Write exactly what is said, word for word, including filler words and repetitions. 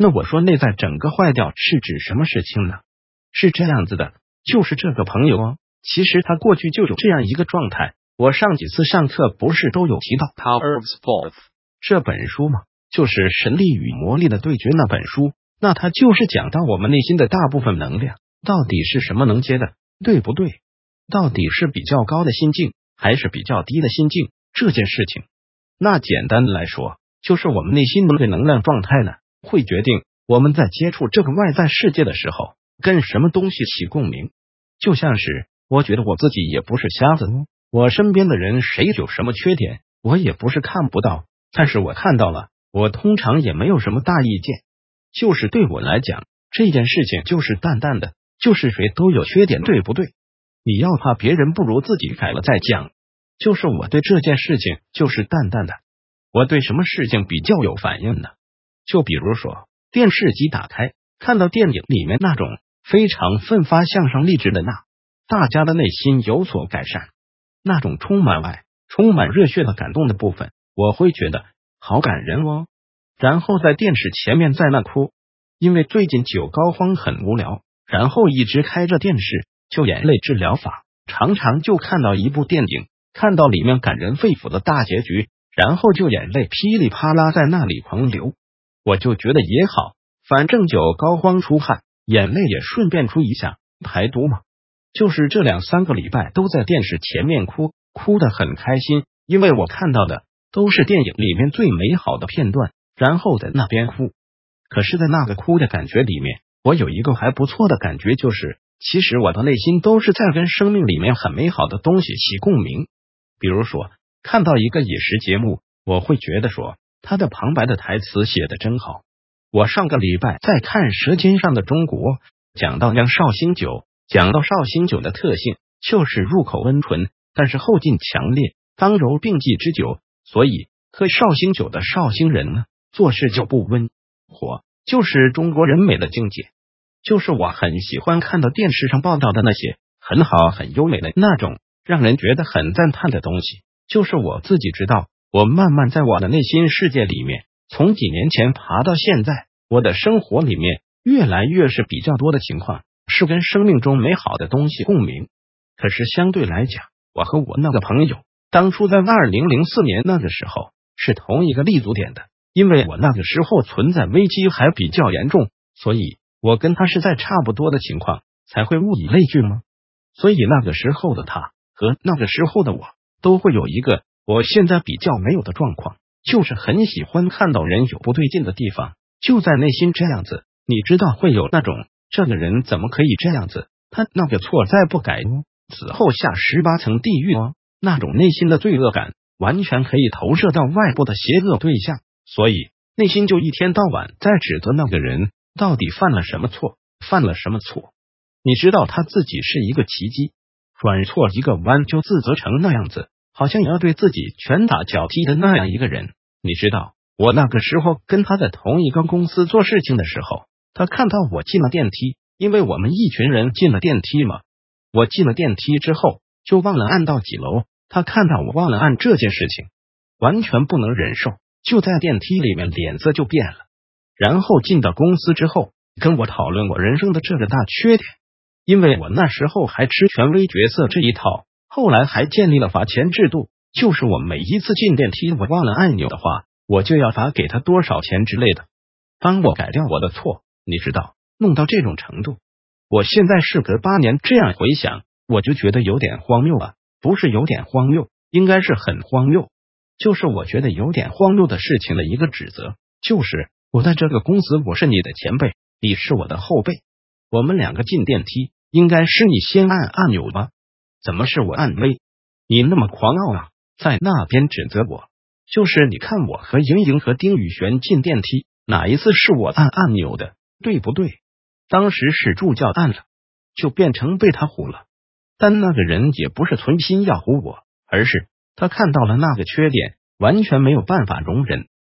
那我说内在整个坏掉是指什么事情呢？是这样子的，就是这个朋友哦，其实他过去就有这样一个状态。我上几次上课不是都有提到 Power of Sport 这本书吗？就是神力与魔力的对决那本书，那它就是讲到我们内心的大部分能量到底是什么能接的，对不对？到底是比较高的心境还是比较低的心境这件事情。那简单的来说，就是我们内心的能量状态呢，会决定我们在接触这个外在世界的时候跟什么东西起共鸣。就像是我觉得我自己也不是瞎子，我身边的人谁有什么缺点我也不是看不到，但是我看到了，我通常也没有什么大意见。就是对我来讲，这件事情就是淡淡的，就是谁都有缺点，对不对？你要怕别人不如自己改了再讲。就是我对这件事情就是淡淡的。我对什么事情比较有反应呢？就比如说电视机打开，看到电影里面那种非常奋发向上励志的那大家的内心有所改善，那种充满爱充满热血的感动的部分，我会觉得好感人哦。然后在电视前面在那哭，因为最近酒膏肓很无聊，然后一直开着电视，就眼泪治疗法，常常就看到一部电影，看到里面感人肺腑的大结局，然后就眼泪噼里啪啦在那里狂流。我就觉得也好，反正酒膏肓出汗，眼泪也顺便出一下，排毒嘛。就是这两三个礼拜都在电视前面哭，哭得很开心，因为我看到的都是电影里面最美好的片段，然后在那边哭。可是在那个哭的感觉里面，我有一个还不错的感觉，就是其实我的内心都是在跟生命里面很美好的东西起共鸣。比如说看到一个饮食节目，我会觉得说他的旁白的台词写得真好。我上个礼拜在看《舌尖上的中国》，讲到酿绍兴酒，讲到绍兴酒的特性就是入口温醇，但是后劲强烈，刚柔并济之酒，所以喝绍兴酒的绍兴人呢，做事就不温火，就是中国人美的境界。就是我很喜欢看到电视上报道的那些很好很优美的那种让人觉得很赞叹的东西。就是我自己知道，我慢慢在我的内心世界里面，从几年前爬到现在，我的生活里面越来越是比较多的情况是跟生命中美好的东西共鸣。可是相对来讲，我和我那个朋友当初在二零零四年那个时候是同一个立足点的，因为我那个时候存在危机还比较严重，所以我跟他是在差不多的情况才会物以类聚吗？所以那个时候的他和那个时候的我都会有一个我现在比较没有的状况，就是很喜欢看到人有不对劲的地方，就在内心这样子，你知道会有那种这个人怎么可以这样子，他那个错再不改哦，此后下十八层地狱哦，那种内心的罪恶感完全可以投射到外部的邪恶对象，所以内心就一天到晚在指责那个人到底犯了什么错，犯了什么错。你知道他自己是一个奇迹，转错一个弯就自责成那样子，好像也要对自己拳打脚踢的那样一个人。你知道我那个时候跟他在同一个公司做事情的时候，他看到我进了电梯，因为我们一群人进了电梯嘛，我进了电梯之后就忘了按到几楼，他看到我忘了按这件事情，完全不能忍受，就在电梯里面脸色就变了。然后进到公司之后跟我讨论我人生的这个大缺点，因为我那时候还吃权威角色这一套，后来还建立了罚钱制度，就是我每一次进电梯我忘了按钮的话，我就要罚给他多少钱之类的，帮我改掉我的错。你知道弄到这种程度，我现在事隔八年这样回想，我就觉得有点荒谬啊，不是有点荒谬，应该是很荒谬。就是我觉得有点荒谬的事情的一个指责，就是我在这个公司我是你的前辈，你是我的后辈，我们两个进电梯应该是你先按按钮吧，怎么是我按嘞？你那么狂傲啊，在那边指责我。就是你看我和莹莹和丁宇璇进电梯，哪一次是我按按钮的，对不对？当时是助教按了，就变成被他唬了。但那个人也不是存心要唬我，而是他看到了那个缺点，完全没有办法容忍，